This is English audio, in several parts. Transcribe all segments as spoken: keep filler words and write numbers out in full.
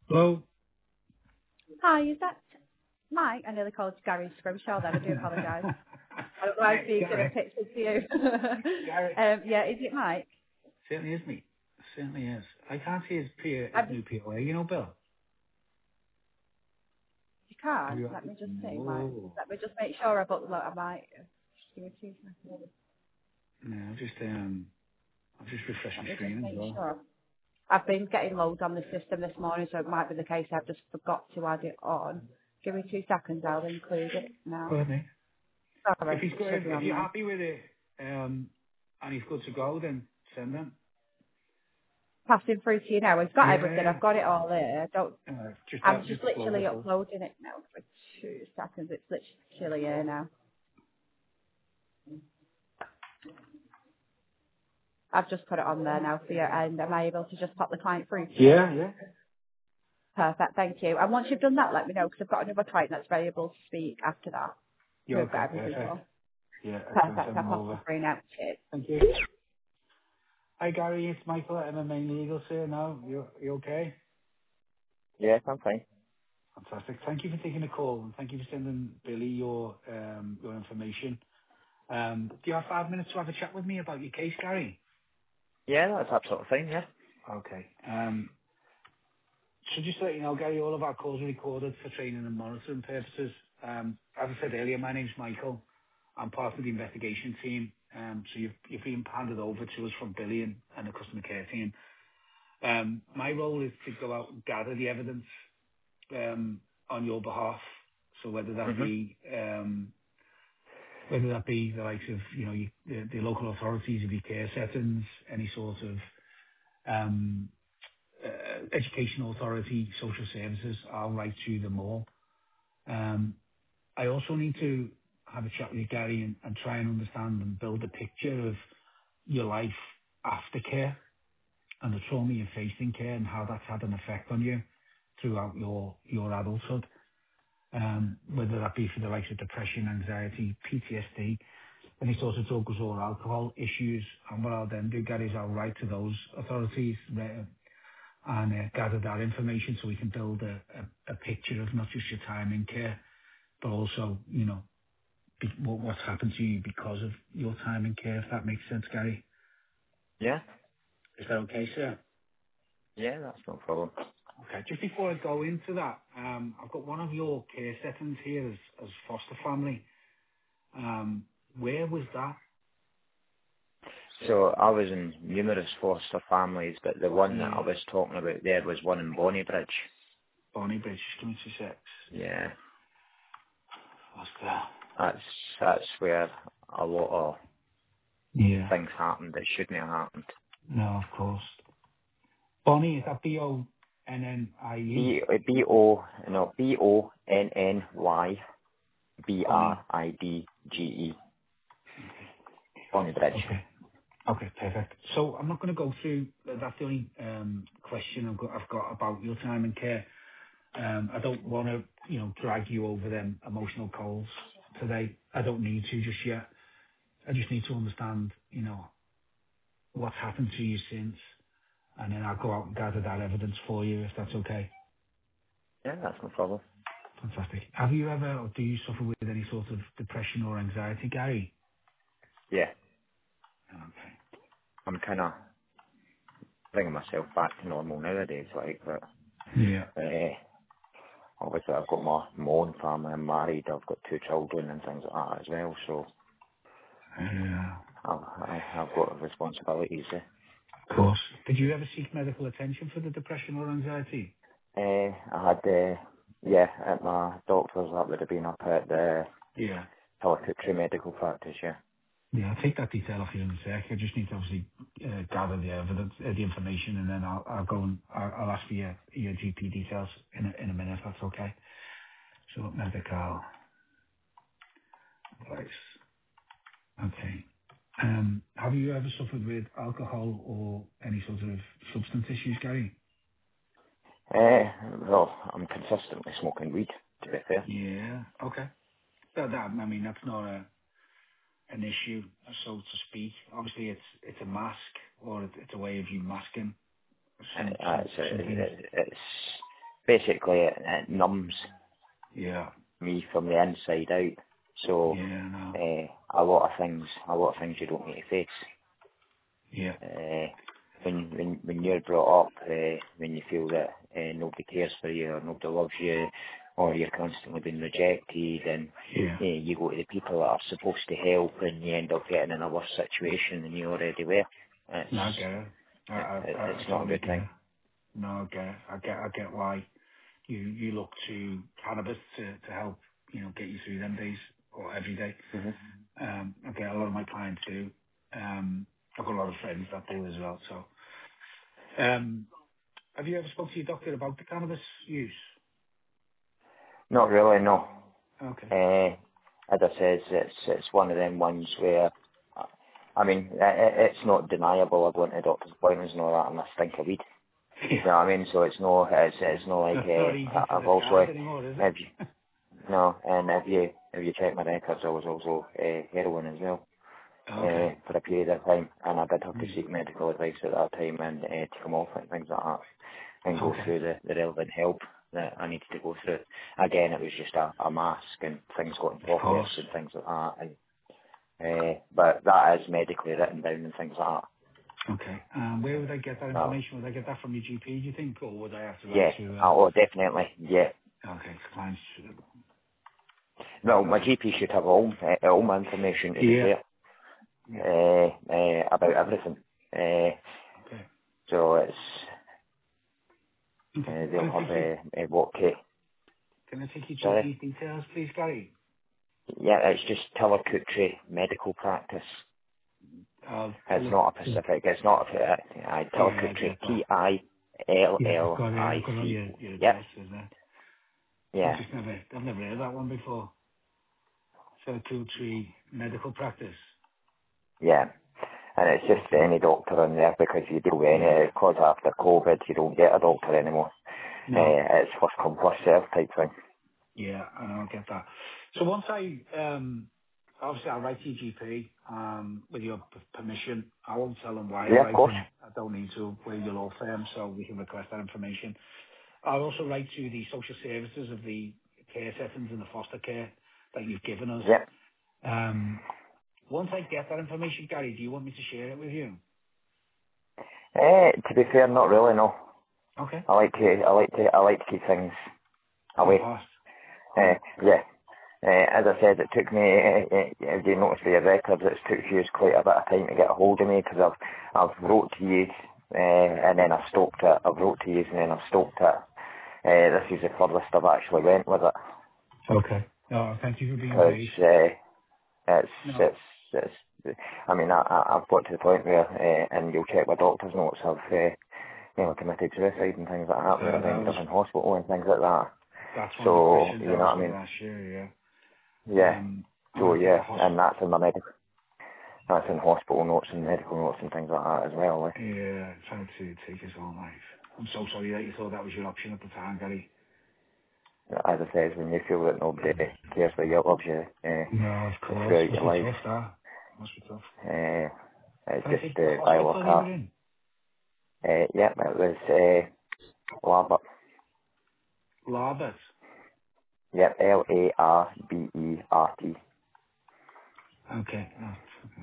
Hello. Hi, is that Mike? I nearly called Gary Scrimshaw then. I do apologise. I don't know why I Hey, speak in a Gary. picture to you. Gary. um, yeah, is it Mike? Certainly is me. Certainly is. I can't see his, P- his I just, new P O A, you know, Bill. you Have can't. you? Let me just see, Mike. No. Let me just make sure I upload. I might. Just give me two seconds. No, I've just, um, I've just refreshed Let my me just screen as make well. sure. I've been getting loads on the system this morning, so it might be the case I've just forgot to add it on. Give me two seconds. I'll include it now. Go ahead, mate. If Sorry, he's it good, should be if on you're there. happy with it, um, and he's good to go, then send him. Passing through to you now. We've got everything. Yeah. I've got it all there. Don't Uh, just, uh, I'm just just upload literally it all. uploading it now for two seconds. It's literally here now. I've just put it on there now for you, and am I able to just pop the client through to you? Yeah, yeah. Perfect, thank you. And once you've done that, let me know, because I've got another client that's available to speak after that, Yeah, who I've okay, got everything perfect. for. Yeah, excellent. Perfect, Send I'll them pop them over. through now. Cheers. Thank you. Hi, Gary. It's Michael at M M A Legal here now. You, you okay? Yes, I'm fine. Fantastic. Thank you for taking the call, and thank you for sending Billy your um, your information. Um, Do you have five minutes to have a chat with me about your case, Gary? Yeah, that's absolutely fine, yeah. Okay. Um, So just to let you know, Gary, all of our calls are recorded for training and monitoring purposes. Um, As I said earlier, my name's Michael. I'm part of the investigation team. Um, So you've you've been handed over to us from Billy and and the customer care team. Um, My role is to go out and gather the evidence um, on your behalf. So whether that hmm be um, whether that be the likes of, you know, you- the the local authorities of your care settings, any sort of um, uh, educational authority, social services, I'll write to them all. Um, I also need to have a chat with you, Gary, and and try and understand and build a picture of your life after care and the trauma you faced in care and how that's had an effect on you throughout your your adulthood. Um, whether that be for the likes of depression, anxiety, P T S D, any sort of drugs or alcohol issues. And what I'll then do, Gary, is I'll write to those authorities uh, and uh, gather that information so we can build a, a, a picture of not just your time in care, but also, you know, be, what, what's happened to you because of your time in care, if that makes sense, Gary. Yeah, Is that okay, sir? yeah, that's no problem. Okay. Just before I go into that, um, I've got one of your care settings here as, as foster family. Um, where was that? So I was in numerous foster families, but the one that I Yeah. was talking about there was one in Bonnybridge. Bonnie Bridge, just give me two secs. Yeah, What's that? that's that's where a lot of Yeah. things happened that shouldn't have happened. No, of course. Bonnie, is that B O N N I E? B B O no B O N N Y B Bonnie. R I D G E Bonnybridge. Okay. Okay, perfect. So I'm not going to go through, that's the only um, question I've got, I've got about your time in care. Um, I don't want to, you know, drag you over them emotional coals today. I don't need to just yet. I just need to understand, you know, what's happened to you since, and then I'll go out and gather that evidence for you, if that's okay. Yeah, that's no problem. Fantastic. Have you ever, or do you suffer with any sort of depression or anxiety, Gary? Yeah, Okay. I'm kind of bringing myself back to normal nowadays, like, but Yeah. uh, obviously I've got my, my own family, I'm married, I've got two children and things like that as well, so Yeah. I've, I- I've got responsibilities. Eh? Of course. Did you ever seek medical attention for the depression or anxiety? Uh, I had, uh, yeah, at my doctor's, that would have been up at the Yeah. Helicopter Medical Practice, yeah. Yeah, I'll take that detail off you in a sec. I just need to obviously uh, gather the evidence, uh, the information, and then I'll, I'll go and I'll, I'll ask for your, your G P details in a, in a minute, if that's okay. So medical advice. Okay. Um, have you ever suffered with alcohol or any sort of substance issues, Gary? Uh, well, I'm consistently smoking weed, to be fair. Yeah. Okay. That, that I mean, that's not a an issue, so to speak. Obviously, it's it's a mask or it's it's a way of you masking Uh, some uh, some it's, uh, some things. it, it's basically it, it numbs Yeah. me from the inside out. So Yeah, no. uh, a lot of things, a lot of things you don't need to face. Yeah. Uh, when when when you're brought up, uh, when you feel that uh, nobody cares for you or nobody loves you, or you're constantly being rejected, and Yeah. uh, you go to the people that are supposed to help, and you end up getting in a worse situation than you already were. It's No, I get it. I, it, I, it- I I it's not a totally good get thing. it. No, I get it. I get, I get why you, you look to cannabis to, to help, you know, get you through them days or every day. hmm Um, I get a lot of my clients do. Um, I've got a lot of friends that do as well. So, um, have you ever spoke to your doctor about the cannabis use? Not really, no. Okay. Uh, as I said, it's it's one of them ones where, uh, I mean, i i- it's not deniable. I've gone to doctor's appointments and all that, and I stink of weed. You know Yeah. what I mean? So it's no, it's it's no like That's not uh, easy to I've also, disguise anymore, is if it? you, no, and if you if you check my records, I was also uh, heroin as well Okay. uh, for a period of time, and I did have to Mm. seek medical advice at that time and uh, to come off and things like that, and go Okay. through the, the relevant help that I needed to go through. Again, it was just a, a mask and things got in Of pockets course. and things like that, and uh, but that is medically written down and things like that. Okay. Um, where would I get that No, information? Would I get that from your G P, do you think? Or would I have to write yeah, to, uh, oh, definitely, yeah. okay, clients should... Well, my G P should have all, uh, all my information to be Yeah. fair, Yeah. uh, uh, about everything. Uh, Okay. so it's, Okay. uh, Can they'll I have take you, uh, uh, what K. can I take your Sorry? G P details, please, Gary? Yeah, it's just Tillercoutry Medical Practice. I'll tell It's it. not a Pacific, it's not a, uh, uh, Yeah, I Tillercoutry, get that. Yeah, I've got it. I've got all T I L L I C. your, your Yep, address, isn't it? I've yeah, just never, I've never heard that one before. Circulatory medical practice. yeah. And it's just Okay. any doctor in there because you do Yeah. any, because after COVID you don't get a doctor anymore. No. Uh, it's first come first serve type thing. Yeah, I know, I get that. So once I, um, obviously I'll write to your G P, um, with your p- permission. I won't tell them why I'm Yeah, of course. writing. I don't need to. We're your law firm, so we can request that information. I'll also write to the social services of the care settings and the foster care that you've given us. Yeah. Um, once I get that information, Gary, do you want me to share it with you? Uh, to be fair, not really, no. Okay. I like to, I like to, I like to keep things In the away. past. Uh, Yeah. yeah. Uh, as I said, it took me, uh, uh, if you notice for your records, it's took you quite a bit of time to get a hold of me because I've, I've wrote to you, uh, and then I've stopped it. I've wrote to you and then I've stopped it. Uh, this is the furthest I've actually went with it Okay. No, thank you for being because, brief. uh, it's, No. it's, it's, I mean, I, I- I've got to the point where, uh, and you'll check my doctor's notes, I've, uh, you know, committed suicide and things like that where Uh, I've that ended was, up in hospital and things like that. that's one of the So, questions you I know was what I going mean? to ask you, yeah. Yeah. Um, So, and is yeah, that hosp- and that's in my medical, that's in hospital notes and medical notes and things like that as well. Like, yeah, trying to take his own life. I'm so sorry that you thought that was your option at the time, Gary. as I said, when you feel that nobody cares for you, loves you uh, No, of course. throughout Must your be life, tough, that. Must be tough. uh, it's Can I just take the uh, by luck hospital you were out. in? Uh, yeah, it was uh, Larbert. Larbert. Yep, L A R B E R T. Okay. Oh, okay.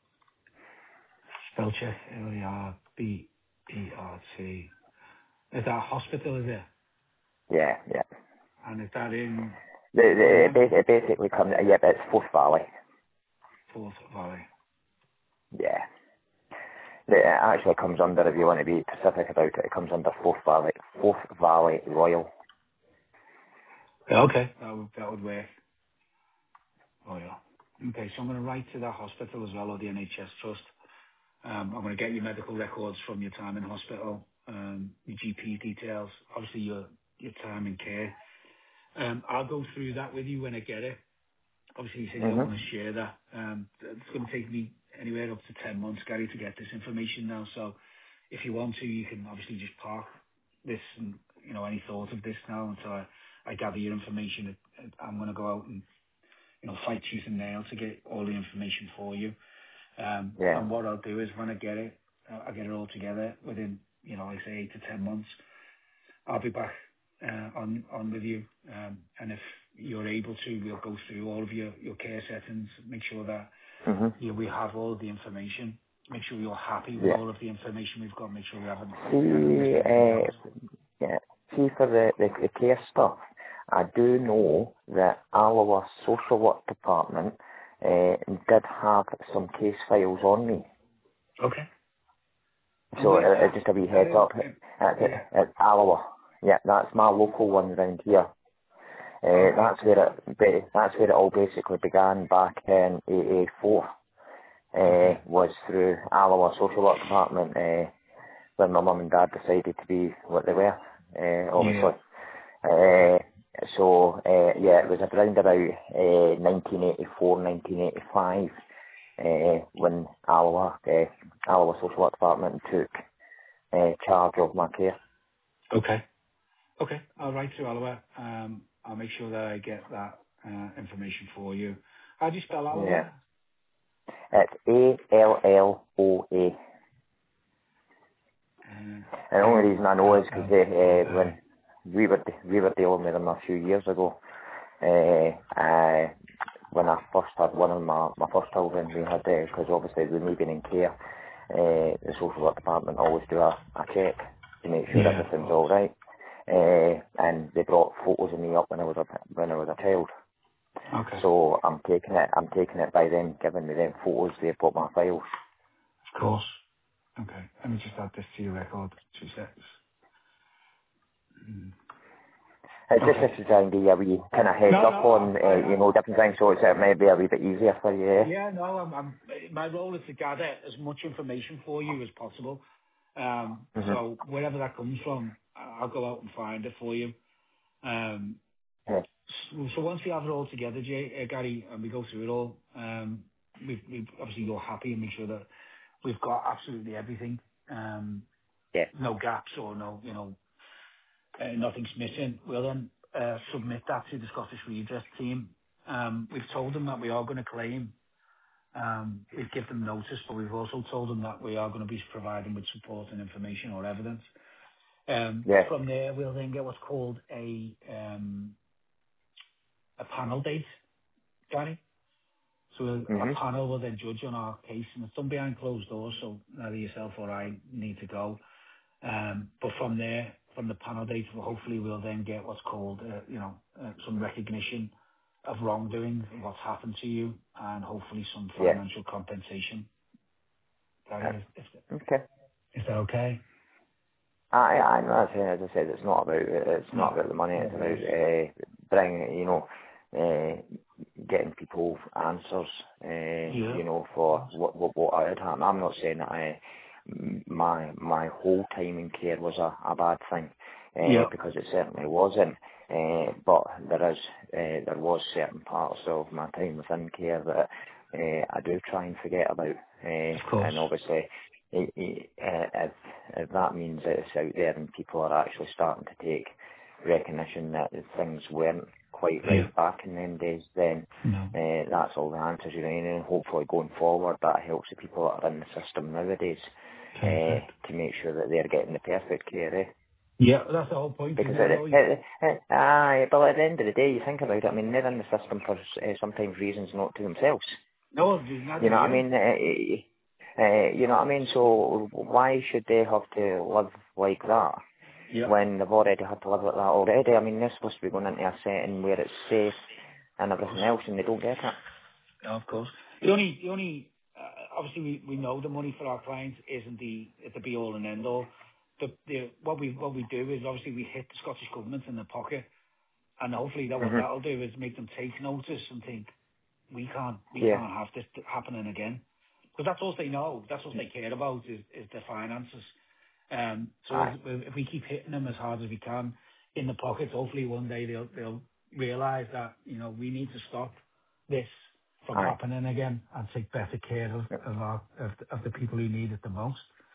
Spell check. L E R B E R T. Is that a hospital, is it? Yeah, yeah. And is that in The, the, it, Birmingham? bas- it basically comes, yep, it's Forth Valley. Forth Valley. Yeah. The- It actually comes under, if you want to be specific about it, it comes under Forth Valley, Forth Valley Royal. Yeah, okay. That would, that would work. Oh, yeah. Okay, so I'm going to write to that hospital as well, or the N H S Trust. Um, I'm going to get your medical records from your time in hospital, um, your G P details, obviously your, your time in care. Um, I'll go through that with you when I get it. Obviously, you said you don't hmm want to share that. Um, it's going to take me anywhere up to ten months, Gary, to get this information now. So if you want to, you can obviously just park this and, you know, any thought of this now until I, I gather your information. I'm going to go out and, you know, fight tooth and nail to get all the information for you. Um, Yeah. and what I'll do is when I get it, uh, I get it all together within, you know, I say eight to ten months. I'll be back uh, on on with you. Um, and if you're able to, we'll go through all of your, your care settings, make sure that hmm you know, we have all of the information, make sure you're happy with Yeah. all of the information we've got, make sure we haven't, we haven't missed See, anything uh, out. yeah. See for the, the, the care stuff, I do know that our social work department uh, did have some case files on me. Okay. And So where's uh, uh, that? just a wee That heads is, up, um, at, yeah. at Alloa. Yeah, that's my local one around here. Uh, Okay. that's where it ba- that's where it all basically began back in eighty four. Uh, Okay. was through Alloa social work department uh, when my mum and dad decided to be what they were. Uh, Yeah. obviously. Uh, so uh, yeah, it was around about uh, nineteen eighty-four, nineteen eighty-five uh, when Alloa, uh, Alloa social work department took uh, charge of my care. Okay. Okay. I'll write to Alloa. Um, I'll make sure that I get that uh, information for you. How do you spell Yeah, Alloa? it's A L L O A. Uh, And the only L reason I know L is because L O uh, A. when we were we were dealing with them a few years ago, uh, uh, when I first had one of my my first children, we had because obviously with me being in care, uh, the social work department always do a, a check to make sure Yeah, of everything's course. all right. Uh, and they brought photos of me up when I was a when I was a child. Okay. So I'm taking it I'm taking it by them giving me them photos. They've got my files. Of course. Okay. Let me just add this to your record. Two seconds. Mm. It's just Okay. this is trying to give you a wee kind of heads No, no, up on, I, uh, I, you know, different things, so it's, it may be a wee bit easier for you. yeah, no, I'm, I'm, my role is to gather as much information for you as possible. Um, Mm-hmm. so wherever that comes from, I- I'll go out and find it for you. Um, Yeah. so, so once we have it all together, Jay, uh, Gary, and we go through it all, um, we, we obviously you're happy and make sure that we've got absolutely everything. Um, Yeah. no gaps or no, you know, uh, nothing's missing. We'll then uh, submit that to the Scottish Redress team. Um, we've told them that we are going to claim. Um, we've given them notice, but we've also told them that we are going to be providing with support and information or evidence. Um, Yeah. from there, we'll then get what's called a um, a panel date, Danny. So a Mm-hmm. panel will then judge on our case, and it's done behind closed doors, so neither yourself or I need to go. Um, but from there, from the panel data, well, hopefully we'll then get what's called, uh, you know, uh, some recognition of wrongdoing, what's happened to you, and hopefully some Yeah. financial compensation. That Uh, is, is, okay. is that okay? I, I know, as I as I said, it's not about, it's not No, about the money, no it's about, worries. uh, bringing, you know, uh, getting people answers, uh, Yeah, you know, of for course. what, what, what had happened. I'm not saying that I, my, my whole time in care was a, a bad thing, uh, Yeah, because it certainly wasn't, uh, but there is, uh, there was certain parts of my time within care that, uh, I do try and forget about, uh, of course. and obviously, it, it, uh, if, if that means that it's out there and people are actually starting to take recognition that things weren't quite Yeah, right back in them days, then no, uh, that's all the answers you need, and hopefully going forward that helps the people that are in the system nowadays uh, perfect. to make sure that they're getting the perfect care. Eh? Yeah, that's the whole point, Because isn't at it? the, Though? You, at, the- at, aye, but at the end of the day, you think about it, I mean, they're in the system for uh, sometimes reasons not to themselves. no, there's not You know what I you. mean? Uh, uh, you know what I mean? So why should they have to live like that Yeah, when they've already had to live like that already? I mean, they're supposed to be going into a setting where it's safe and of course. everything else, and they don't get it. No, of course. The only, the only, uh, obviously we, we know the money for our clients isn't the, the be all and end all. The, the, what we, what we do is obviously we hit the Scottish Government in the pocket, and hopefully that what hmm that'll do is make them take notice and think, we can't, we Yeah. can't have this happening again. Because that's all they know, that's what they care about is, is the finances. Um, so as, Aye. if we keep hitting them as hard as we can in the pockets, hopefully one day they'll they'll realise that you know we need to stop this from Aye. happening again and take better care of of, our, of, the, of the people who need it the most.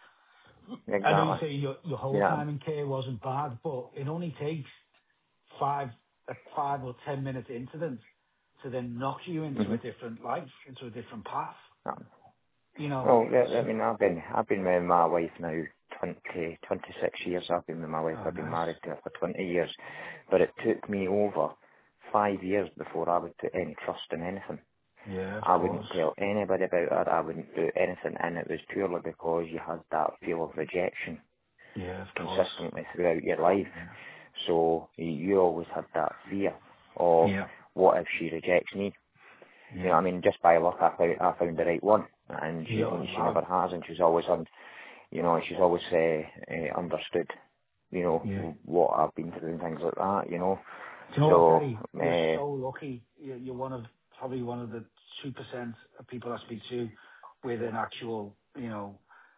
I know you Exactly. say your your whole Yeah. time in care wasn't bad, but it only takes five a five or ten minute incident to then knock you into hmm a different life, into a different path. Um, You know, well, yeah, I so, mean, I've been I've been with my wife now twenty, twenty-six years I've been with my wife. Oh, I've been nice. married to her for twenty years. But it took me over five years before I would put any trust in anything. Yeah, of I course. wouldn't tell anybody about her. I wouldn't do anything. And it was purely because you had that feel of rejection Yeah, of course. consistently throughout your life. Yeah. So you, you always had that fear of Yeah. what if she rejects me? Yeah. You know what I mean? Just by luck I found, I found the right one. And she, Yeah, and she wow. never has. And she's always, un, you know, she's always uh, uh, understood, you know, Yeah. what I've been through and things like that, you know. Do you know what, So, Gary? You're uh, so lucky. You're, you're one of, probably one of the two percent of people I speak to with an actual, you know,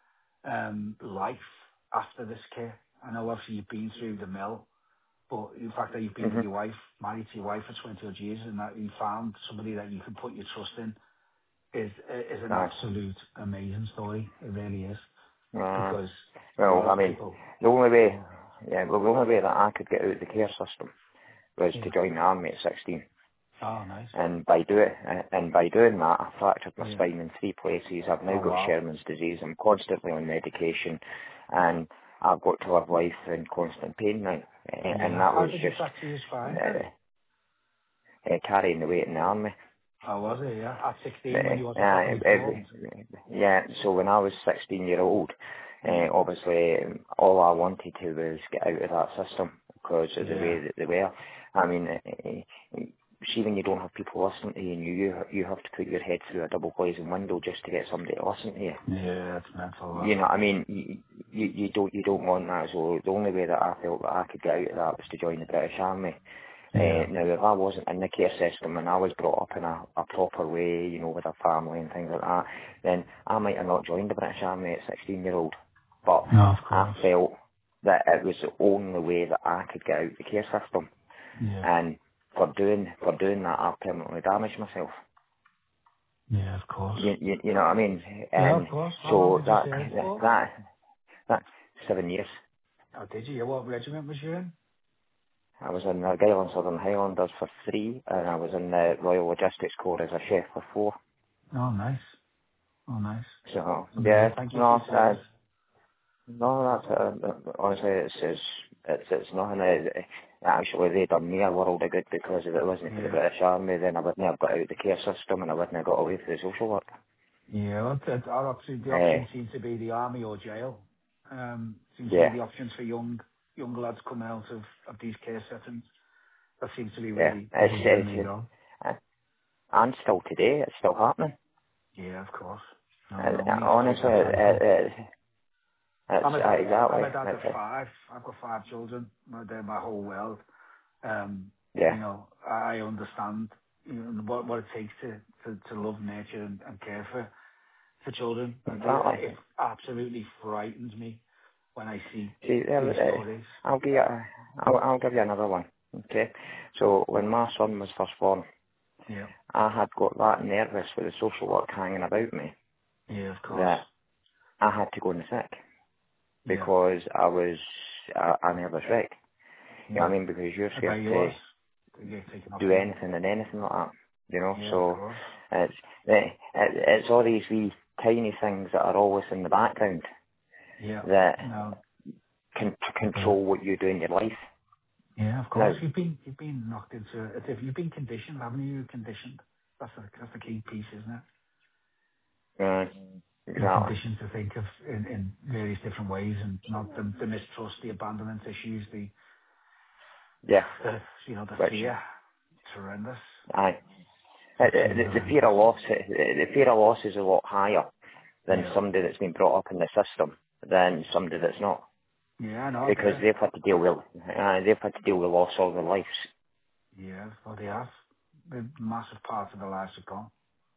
um, life after this care. I know obviously you've been through the mill, but the fact that you've been with hmm your wife, married to your wife for twenty odd years, and that you found somebody that you can put your trust in is is an uh, absolute amazing story. It really is. uh, Because a well, lot I of mean, people, the only way, yeah, well, the only way that I could get out of the care system was to yeah. join the army at sixteen. Oh, nice. And by doing and by doing that, I fractured my Yeah. spine in three places. I've now Oh, got wow. Sherman's disease. I'm constantly on medication, and I've got to live life in constant pain now. A- And Yeah. that How was did you just fracture your spine, Gary? uh, uh, carrying the weight in the army. Oh, was it? Yeah. At Uh, sixteen, when you wasn't uh, properly formed. every, yeah. So when I was sixteen year old, uh, Yeah. obviously um, all I wanted to was get out of that system because of the Yeah. way that they were. I mean, uh, uh, see when you don't have people listening to you, and you you you have to put your head through a double glazing window just to get somebody to listen to you. Yeah, it's mental, that. You know, what I mean, you, you you don't you don't want that. So the only way that I felt that I could get out of that was to join the British Army. Uh, Yeah. now, if I wasn't in the care system and I was brought up in a, a proper way, you know, with a family and things like that, then I might have not joined the British Army at sixteen year old. But No, of I course. felt that it was the only way that I could get out of the care system. Yeah. And for doing for doing that, I permanently damaged myself. Yeah, of course. You, you, you know what I mean? Yeah, And of course. How long so did you that serve for? that that seven years. Oh, did you? What regiment was you in? I was in the Guyland Southern Highlanders for three, and I was in the Royal Logistics Corps as a chef for four. Oh, nice. Oh, nice. So Amazing. yeah, Thank you for no, your that service. no, that's uh, honestly, it's it's it's, it's nothing. Uh, actually, they done me a world of good because if it wasn't for the Yeah. British Army, then I wouldn't have got out of the care system, and I wouldn't have got away for the social work. Yeah, well, the, our option, the Uh, option seems to be the army or jail. Um, seems to be yeah, the options for young young lads coming out of, of these care settings. That seems to be where yeah, they, where it's, they generally it's go. uh, and still today, it's still happening. Yeah, of course. No, And no, we uh, need to take honestly, that it, thankful. it, it's I'm a uh, dad. I'm exactly. a dad of It's, uh, five. I've got five children. My- They're my whole world. Um, yeah, you know, I understand you know, what what it takes to, to, to love, nurture, and, and care for for children. And they, exactly. it absolutely frightens me when I see See, uh, these uh, stories. I'll give you, a, I'll, I'll give you another one. Okay. So when my son was first born, Yeah, I had got that nervous with the social work hanging about me yeah, of course. that I had to go in the sick Yeah, because I was a, a nervous wreck. You know what I yeah. mean? Because you're I scared bet you to was. They get taken off do you. anything and anything like that. You know. Yeah, of So course. it's it, it, it's all these wee tiny things that are always in the background Yeah. that No, can people. control what you do in your life. Yeah, of course. Now, You've been you've been knocked into a diff- you've been conditioned, haven't you? Conditioned. That's the that's the key piece, isn't it? uh, Been exactly. conditioned to think of in, in various different ways, and not the, the mistrust, the abandonment issues, the, Yeah. the you know the Which fear. It's horrendous. aye. Uh, uh, Absolutely The, the horrendous. fear of loss, uh, the fear of loss is a lot higher than Yeah. somebody that's been brought up in the system than somebody that's not, Yeah, I know. I get because it. they've had to deal with uh, they've had to deal with loss all their lives. Yeah, well, they have. The massive part of their lives have gone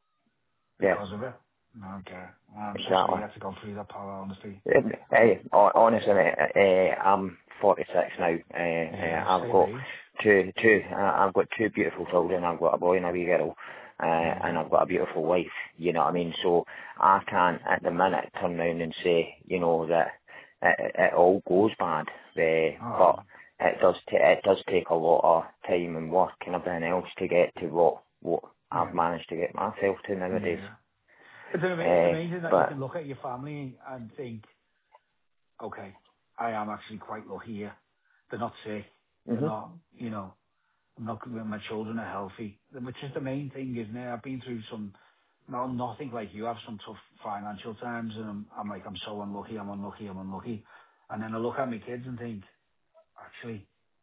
Yeah, because of it. No, okay. I'm so sorry exactly. you had to go through that, Paul, honestly. Um, Hey, ho- honestly, mate, uh, I'm forty-six now. Uh, Yeah, uh, I've same got age. two, two. Uh, I've got two beautiful children. I've got a boy and a wee girl, uh, and Amazing. I've got a beautiful wife. You know what I mean? So I can't, at the minute, turn round and say, you know, that it, it all goes bad. Uh, Oh, but it does. T- it does take a lot of time and work and everything else to get to what what I've yeah. managed to get myself to nowadays. Yeah. It's, ama- it's Uh, amazing that you but can look at your family and think, okay, I am actually quite lucky here. They're not sick. They're Mhm. not, you know, I'm not, my children are healthy, which is the main thing, isn't it? I've been through some, no, nothing like you have, some tough financial times, and I'm, I'm like, I'm so unlucky, I'm unlucky, I'm unlucky. And then I look at my kids and think, actually,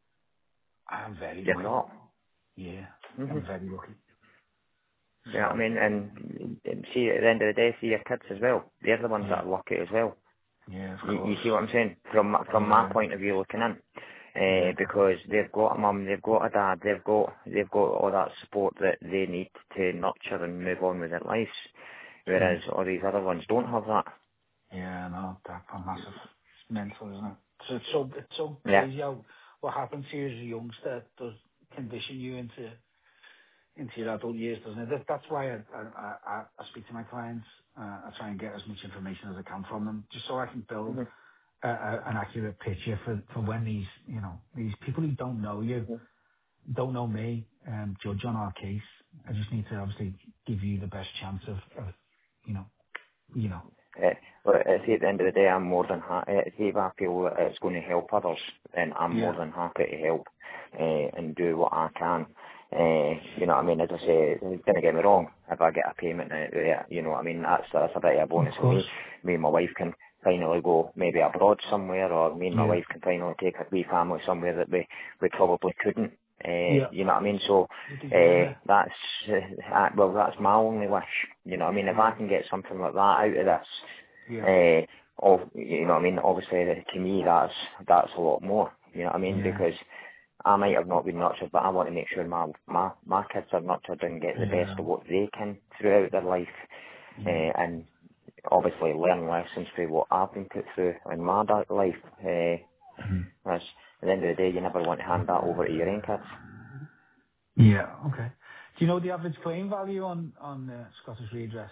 I'm very You're lucky. not. Yeah, I'm Mhm. very lucky. Yeah, I So, mean, and, and see at the end of the day, see your kids as well. They're the ones yeah, that are lucky as well. yeah, of You, you course. see what I'm saying? From my- from my Yeah, point of view, looking in, yeah, uh, definitely. because they've got a mum, they've got a dad, they've got they've got all that support that they need to nurture and move on with their lives. True. Whereas all these other ones don't have that. Yeah, no, that's a massive. It's mental, isn't it? So it's so, it's so Yeah. crazy how what happens to you as a youngster does condition you into into your adult years, doesn't it? That, that's why I, I, I, I speak to my clients. Uh, I try and get as much information as I can from them, just so I can build Mhm. a, a, an accurate picture for, for when these, you know, these people who don't know you, Mhm. don't know me, um, judge on our case. I just need to obviously give you the best chance of, of you know, you know. Uh, but uh, see, at the end of the day, I'm more than happy. Uh, see, if I feel that it's going to help others, then I'm more Yeah. than happy to help uh, and do what I can. Uh, you know what I mean? As I say, don't get me wrong. If I get a payment, uh, yeah, you know what I mean? That's that's a bit of a Of bonus for course. me. Me and my wife can finally go maybe abroad somewhere, or me and my Yeah. wife can finally take a wee family somewhere that we we probably couldn't. Uh, Yeah. you know what I mean? So You deserve uh, it. that's uh, uh, well, that's my only wish. You know what I mean? If I Yeah. can get something like that out of this. Yeah. Uh, of, you know what I mean? Obviously, uh, to me, that's that's a lot more. You know what I mean? Yeah. Because I might have not been nurtured, but I want to make sure my my my kids are nurtured and get the best Yeah. of what they can throughout their life, uh, Yeah. and obviously learn lessons through what I've been put through in my dark life. Uh, Mhm. as at the end of the day, you never want to hand that over to your own kids. Yeah. Okay. Do you know the average claim value on on uh, Scottish Redress?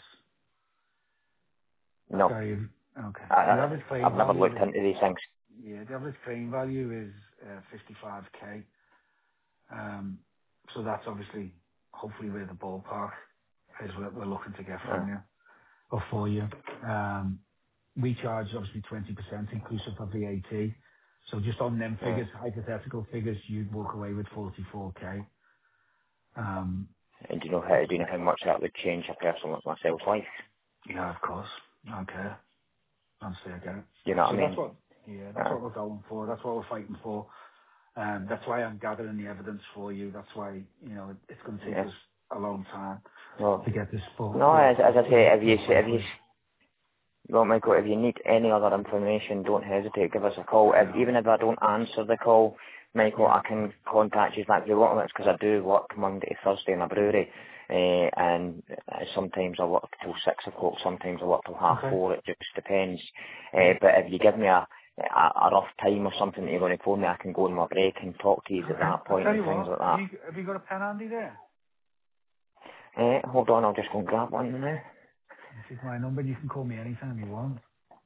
No, Sorry. Okay. I, So the I, average claim I've never value looked is, into these things. yeah, the average claim value is uh, fifty-five k. Um, so that's obviously, hopefully, where the ballpark is what we're looking to get Uh, from you or for you. Um, we charge obviously twenty percent inclusive of V A T. So just on them uh, figures, hypothetical figures, you'd walk away with forty-four k. Um, and do you know how do you know how much that would change a person like myself's life? yeah, of course. Okay. Honestly, I get it. You know what I So that's mean? what, yeah, that's Uh, what we're going for. That's what we're fighting for. Um, that's why I'm gathering the evidence for you. That's why, you know, it, it's going to take yeah. us a long time Well, to get this full, no, full, as, as full, I say, full, if you full play if for you you. well, Michael, if you need any other information, don't hesitate. Give us a call. If, No. even if I don't answer the call, Michael, Yeah. I can contact you back if you want. It's because I do work Monday to Thursday in a brewery, uh, and uh, sometimes I work till six o'clock. Sometimes I work till half Okay. four. It just depends. Uh, Yeah. but if you give me a a, a rough time or something that you're going to phone me, I can go on my break and talk to you at Okay. that I'll point tell and you things what. like Have that. you, have you got a pen handy there? Uh, hold on, I'll just go and grab one now. This is my number. You can call me anytime you want.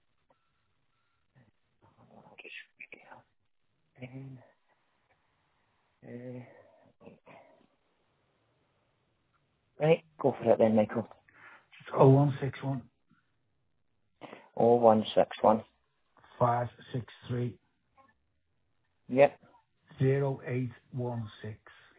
Uh, right, go for it then, Michael. It's oh one six one Oh one six one. five six three Yep. zero eight one six.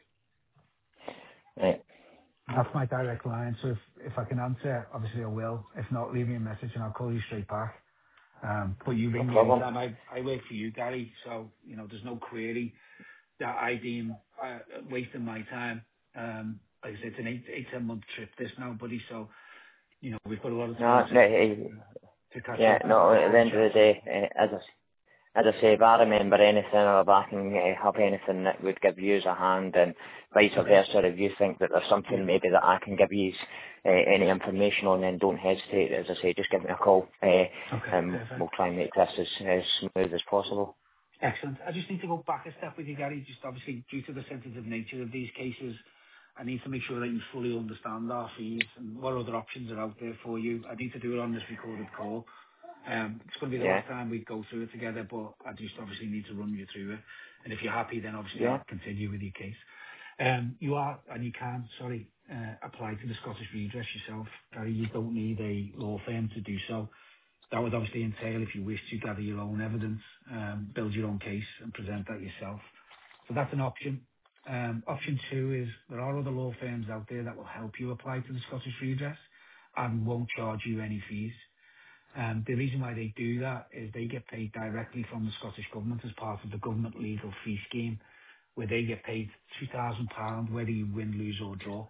Right. That's my direct line. So if, if I can answer, obviously I will. If not, leave me a message and I'll call you straight back. Um, but you No ring me problem. anytime. I, I work for you, Gary. So, you know, there's no query that I deem uh, wasting my time. Um, like I said, it's an eight, eight, ten month trip this now, buddy. So, you know, we've got a lot of No, time no, to, eh, to catch yeah, up and, no, and at have the a end of the chat. day, uh, as I, as I say, if I remember anything or if I can uh, have anything that would give you a hand and vice Okay. versa, if you think that there's Yeah. something maybe that I can give you uh, any information on, then don't hesitate. As I say, just give me a call uh, Okay. and Perfect. we'll try and make this as, as smooth as possible. Excellent. I just need to go back a step with you, Gary, just obviously due to the sensitive nature of these cases. I need to make sure that you fully understand our fees and what other options are out there for you. I need to do it on this recorded call. Um, It's going to be the Yeah, last time we go through it together, but I just obviously need to run you through it. And if you're happy, then obviously yeah, I'll continue with your case. Um, You are, and you can, sorry, uh, apply to the Scottish Redress yourself. Gary, you don't need a law firm to do so. That would obviously entail, if you wish to, gather your own evidence, um, build your own case and present that yourself. So that's an option. Um, option two is there are other law firms out there that will help you apply to the Scottish Redress and won't charge you any fees. Um, the reason why they do that is they get paid directly from the Scottish Government as part of the government legal fee scheme, where they get paid two thousand pounds whether you win, lose or draw.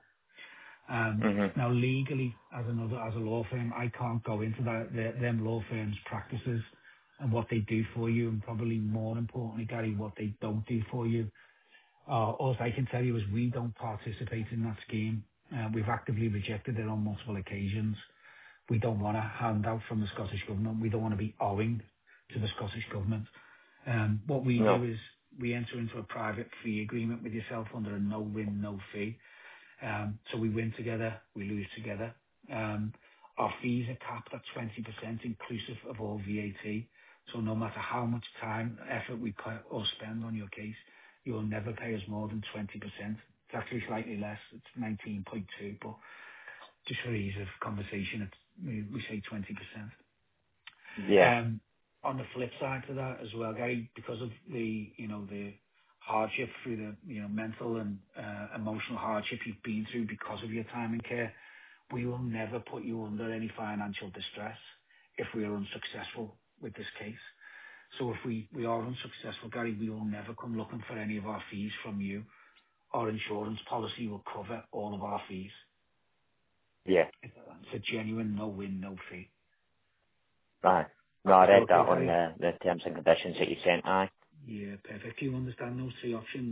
Um, Mhm. now legally, as another as a law firm, I can't go into that, the, them law firms' practices and what they do for you, and probably more importantly, Gary, what they don't do for you. Uh, all I can tell you is we don't participate in that scheme. Uh, we've actively rejected it on multiple occasions. We don't want a handout from the Scottish Government. We don't want to be owing to the Scottish Government. Um, what we No. do is we enter into a private fee agreement with yourself under a no-win, no-fee. Um, so we win together, we lose together. Um, our fees are capped at twenty percent inclusive of all V A T. So no matter how much time, effort we put or spend on your case, you will never pay us more than twenty percent. It's actually slightly less. It's nineteen point two, but just for ease of conversation, it's, we, we say twenty percent. Yeah. Um, On the flip side to that as well, Gary, because of the, you know, the hardship through the, you know, mental and uh, emotional hardship you've been through because of your time in care, we will never put you under any financial distress if we are unsuccessful with this case. So if we, we are unsuccessful, Gary, we will never come looking for any of our fees from you. Our insurance policy will cover all of our fees. Yeah. It's a genuine no-win, no-fee. Aye. No, I Is that read okay, that on Gary? the, the terms and conditions that you sent. Aye. Yeah, perfect. Do you understand those three options?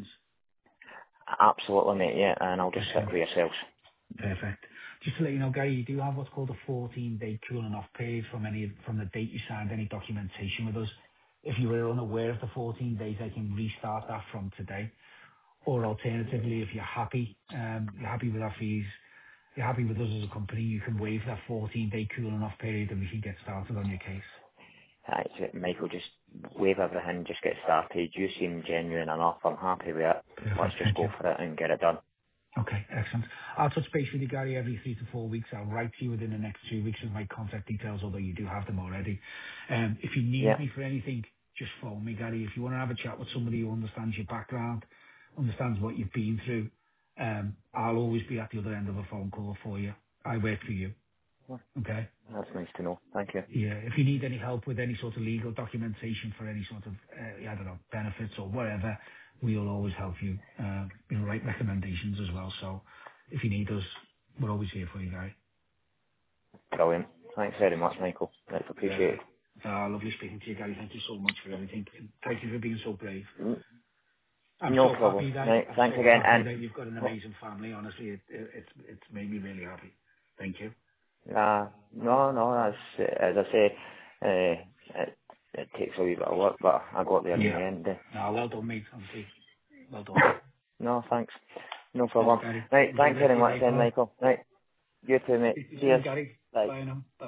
Absolutely, mate. Yeah, and I'll just stick Excellent. with yourselves. Perfect. Just to let you know, Gary, you do have what's called a fourteen-day cooling off period from any from the date you signed any documentation with us. If you were unaware of the fourteen days, I can restart that from today. Or alternatively, if you're happy, um, you're happy with our fees, you're happy with us as a company, you can waive that fourteen-day cooling off period and we can get started on your case. Aye, so Michael, just wave everything, just get started. You seem genuine enough. I'm happy with it. Let's Perfect. just Thank go you. for it and get it done. Okay, excellent. I'll touch base with you, Gary, every three to four weeks. I'll write to you within the next two weeks with my contact details, although you do have them already. Um, if you need Yeah. me for anything, just phone me, Gary. If you want to have a chat with somebody who understands your background, understands what you've been through, um, I'll always be at the other end of a phone call for you. I work for you. Well, Okay? that's nice to know. Thank you. Yeah. If you need any help with any sort of legal documentation for any sort of, uh, I don't know, benefits or whatever, we'll always help you, uh, you know, write recommendations as well. So if you need us, we're always here for you, Gary. Brilliant. Thanks very much, Michael. That's appreciated. Perfect. Uh, lovely speaking to you, Gary. Thank you so much for everything. And thank you for being so brave. Mm, I'm No so problem. happy that Right, I'm thanks so again. happy And that you've got an amazing family. Honestly, it, it, it's it's made me really happy. Thank you. uh, no, no, that's as I say. Uh, it, it takes a wee bit of work, but I got there in the Yeah. end. eh. No, well done, mate. Honestly, well done. No, thanks. No Thanks, problem. Gary. Right, Enjoy the thanks rest very of your much day, then, pal. Michael. Right, you too, mate. Speak to you soon, Cheers. Gary. Bye. Bye now. Bye.